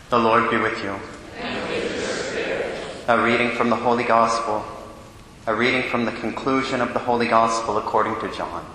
The Lord be with you. And with your spirit. A reading from the Holy Gospel. A reading from the conclusion of the Holy Gospel according to John.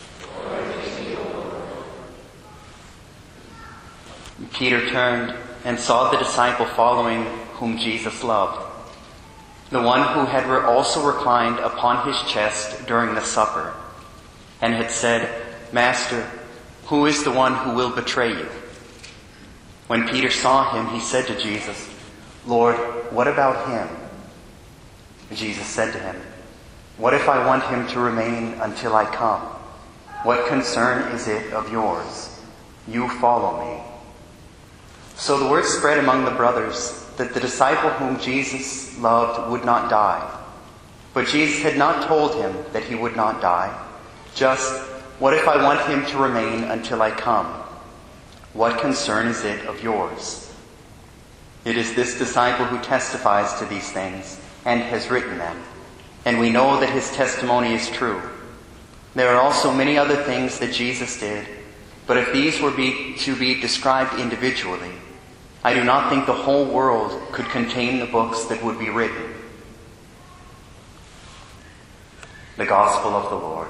Peter turned and saw the disciple following whom Jesus loved, the one who had also reclined upon his chest during the supper, and had said, "Master, who is the one who will betray you?" When Peter saw him, he said to Jesus, "Lord, what about him?" Jesus said to him, "What if I want him to remain until I come? What concern is it of yours? You follow me." So the word spread among the brothers that the disciple whom Jesus loved would not die. But Jesus had not told him that he would not die. Just, "What if I want him to remain until I come? What concern is it of yours?" It is this disciple who testifies to these things and has written them, and we know that his testimony is true. There are also many other things that Jesus did, but if these were to be described individually, I do not think the whole world could contain the books that would be written. The Gospel of the Lord.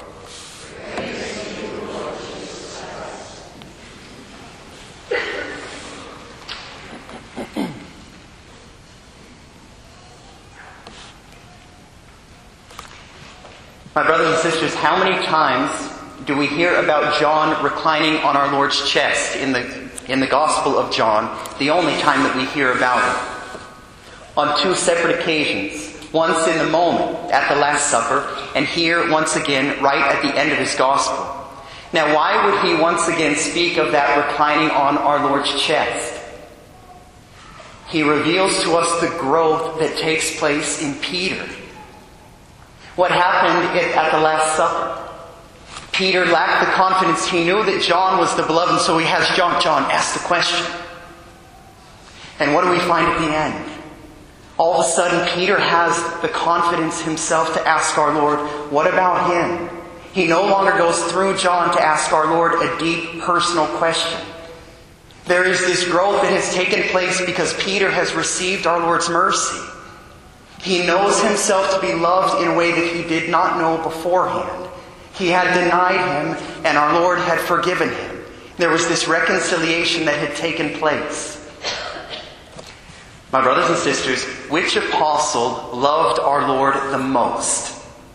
My brothers and sisters, how many times do we hear about John reclining on our Lord's chest in the Gospel of John, the only time that we hear about it? On two separate occasions. Once in the moment at the Last Supper, and here once again right at the end of his Gospel. Now, why would he once again speak of that reclining on our Lord's chest? He reveals to us the growth that takes place in Peter. What happened at the Last Supper? Peter lacked the confidence. He knew that John was the beloved, and so he has John ask the question. And what do we find at the end? All of a sudden, Peter has the confidence himself to ask our Lord, "What about him?" He no longer goes through John to ask our Lord a deep personal question. There is this growth that has taken place because Peter has received our Lord's mercy. He knows himself to be loved in a way that he did not know beforehand. He had denied him, and our Lord had forgiven him. There was this reconciliation that had taken place. My brothers and sisters, which apostle loved our Lord the most?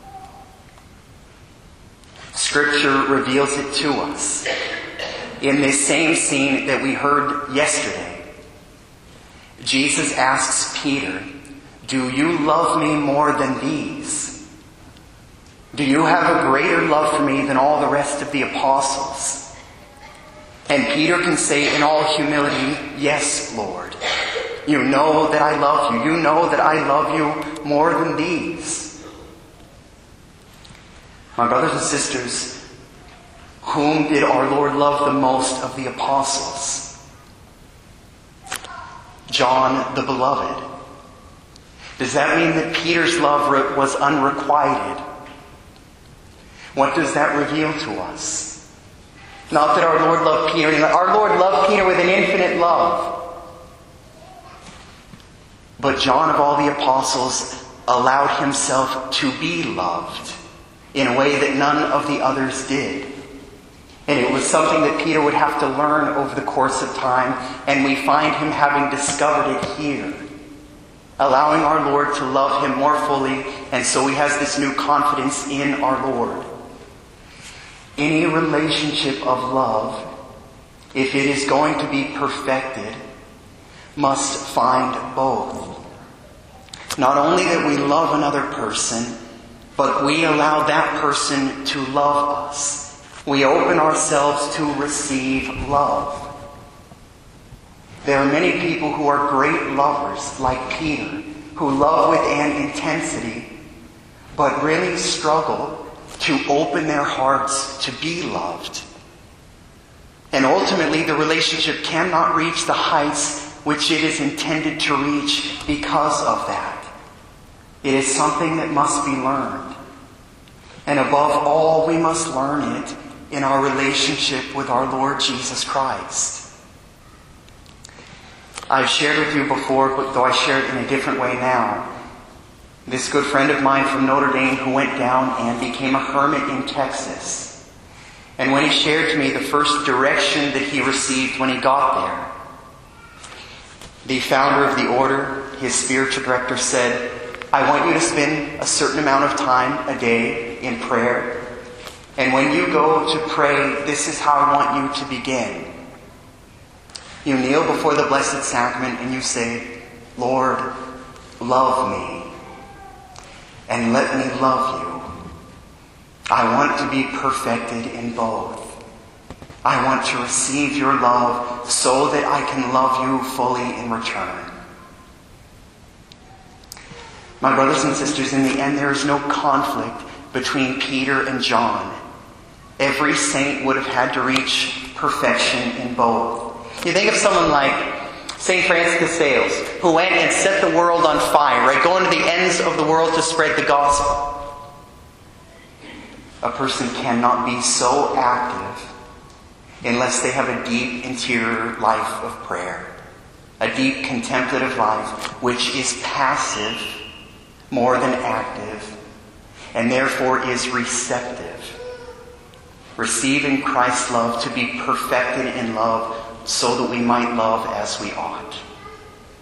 Scripture reveals it to us in this same scene that we heard yesterday. Jesus asks Peter, "Do you love me more than these? Do you have a greater love for me than all the rest of the apostles?" And Peter can say in all humility, "Yes, Lord. You know that I love you. You know that I love you more than these." My brothers and sisters, whom did our Lord love the most of the apostles? John the Beloved. Does that mean that Peter's love was unrequited? What does that reveal to us? Not that our Lord loved Peter. Our Lord loved Peter with an infinite love. But John, of all the apostles, allowed himself to be loved in a way that none of the others did. And it was something that Peter would have to learn over the course of time, and we find him having discovered it here, allowing our Lord to love him more fully, and so he has this new confidence in our Lord. Any relationship of love, if it is going to be perfected, must find both. Not only that we love another person, but we allow that person to love us. We open ourselves to receive love. There are many people who are great lovers, like Peter, who love with an intensity, but really struggle to open their hearts to be loved. And ultimately, the relationship cannot reach the heights which it is intended to reach because of that. It is something that must be learned. And above all, we must learn it in our relationship with our Lord Jesus Christ. I've shared with you before, but though I share it in a different way now. This good friend of mine from Notre Dame who went down and became a hermit in Texas. And when he shared to me the first direction that he received when he got there, the founder of the order, his spiritual director, said, I want you to spend a certain amount of time a day in prayer. And when you go to pray, this is how I want you to begin. You kneel before the Blessed Sacrament and you say, Lord, love me. And let me love you. I want to be perfected in both. I want to receive your love so that I can love you fully in return. My brothers and sisters, in the end, there is no conflict between Peter and John. Every saint would have had to reach perfection in both. You think of someone like St. Francis de Sales, who went and set the world on fire, right? Going to the ends of the world to spread the gospel. A person cannot be so active unless they have a deep interior life of prayer. A deep contemplative life, which is passive more than active, and therefore is receptive. Receiving Christ's love to be perfected in love so that we might love as we ought.